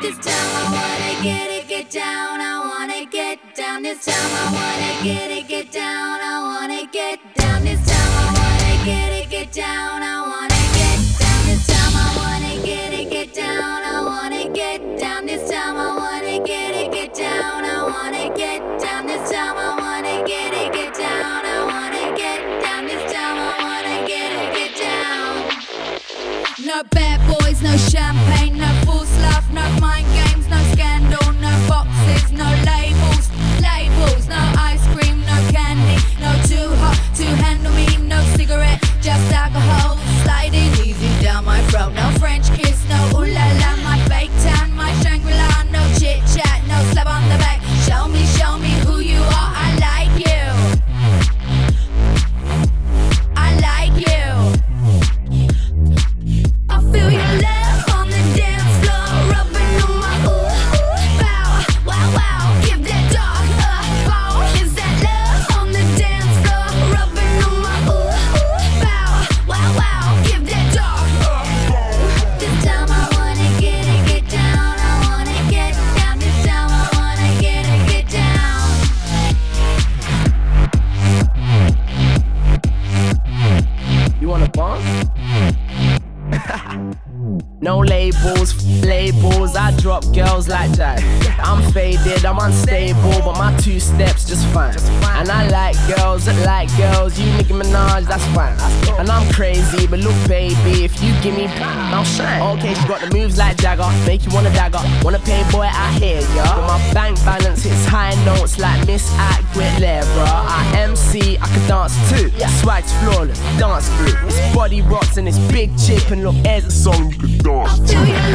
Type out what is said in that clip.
This time I wanna get down, I wanna get down. This time I wanna get down, I wanna get down. This time I wanna get down, I wanna get down. This time I wanna get down, I wanna get down. This time I wanna get down, I wanna get down. This time I wanna get down, I wanna get down. This time I wanna get down. No bad boys, no champagne, no false love, no mind games, no scandal, no boxes, no labels, no ice cream, no candy, no too hot to handle me, no cigarette, just alcohol, sliding easy down my throat, no French kiss, no ooh la la, my fake tan, my Shangri-La, no chit chat, no slap on the back, show me who you are, I like you, I like you. I feel your love on the dance floor, rubbing on my ooh, bow, wow, give that dog a bow. Is that love on the dance floor, rubbing on my ooh, bow, wow, give that dog a bow. This time I wanna get down, I wanna get down. This time I wanna get down. You wanna bounce? No labels, I drop girls like that. I'm faded, I'm unstable, but my two steps just fine. And I like girls that like girls, you Nicki Minaj, that's fine. And I'm crazy, but look baby, if you give me I'll shine. Okay, she got the moves like Jagger, make you wanna dagger. Wanna pay boy, I hear ya. But my bank balance hits high notes like Miss Aguilera. I MC, I can dance too. Swag's flawless, dance through. This body rocks and this big chip and look, there's a song you can dance. I feel your